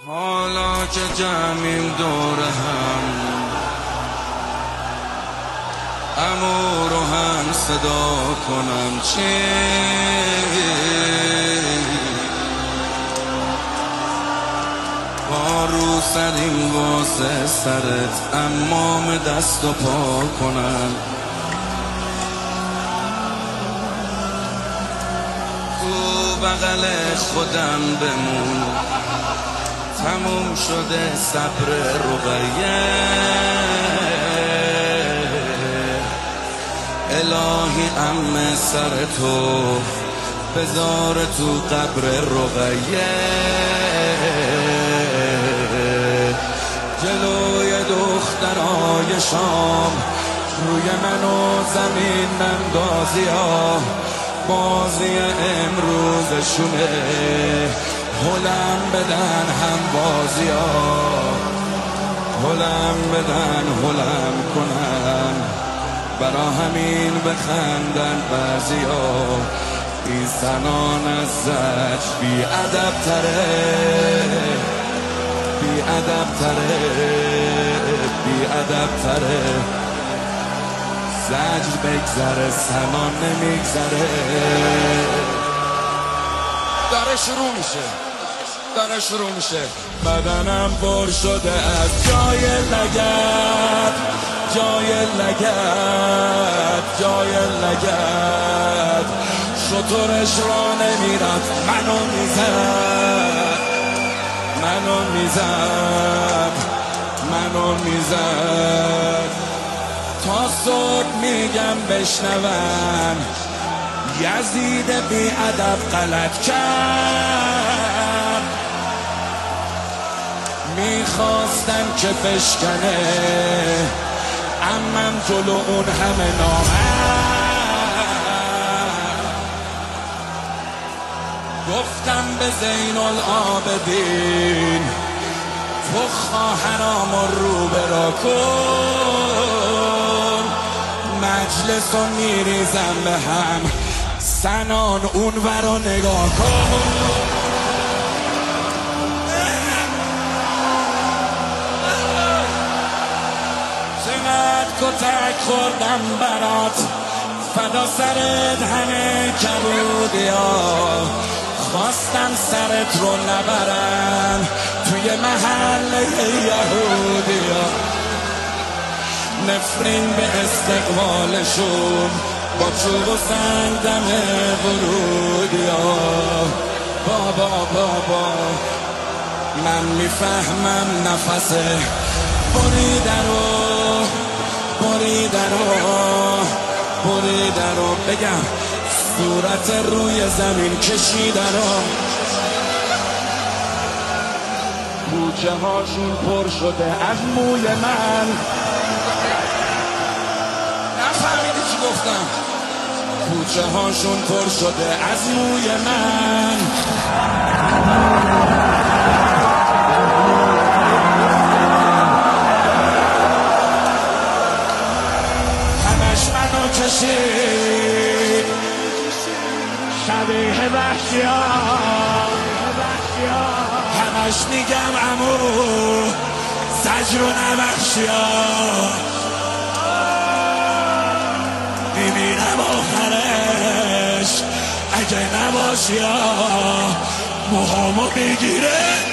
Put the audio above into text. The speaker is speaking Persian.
حالا که جمعیم دور هم، عمو رو هم صدا کنم چی؟ با رو سریم واسه سرت امام دست و پا کنم. تو بغل خودم بمون، تموم شده صبر رقیه. الهی عمه سر تو بذار تو قبر رقیه. جلوی دخترای شام روی من و زمین نندازی ها، بازی امروزشونه. هلم بدن هم بازی ها، هلم بدن هلم کنن، برا همین بخندن بعضی ها. این زنان از زج بی ادب تره، بی ادب تره، بی ادب تره. زجر بگذره زنان نمیگذره. داره شروع میشه، داره شروع میشه. بدنم پر شده از جای لگد، جای لگد، جای لگد. شطورش را نمیرفت منو میزد، منو میزد، منو میزد. تا صبح میگم بشنون، یزید بی ادب غلط کرد. میخواستم که بشکنه عمم جلو اون همه نامرد. گفتم به زین العابدین تو خواهرام رو برا کن. مجلس رو میریزم به هم، سنان اون ورا نگاه کن. چقدر کتک خوردم برات، فدا سرت همه کبودی ها. خواستم سرت رو نبرم توی محله یهودی ها. نفرین به استقبالشون با چوب و سنگ دم ورودی ها. بابا بابا من میفهمم نفسه بریده رو، بریده رو، بریده رو. بگم صورت روی زمین کشیده رو. کوچه هاشون پر شده از موی من. نفهمیدی چی گفتم؟ کوچه هاشون پر شده از موی من. همش منو کشید شبیه وحشی ها. همش میگم عمو زجر و نبخشی ها. میبینم آخرش اگه نباشی ها، موهامو میگیره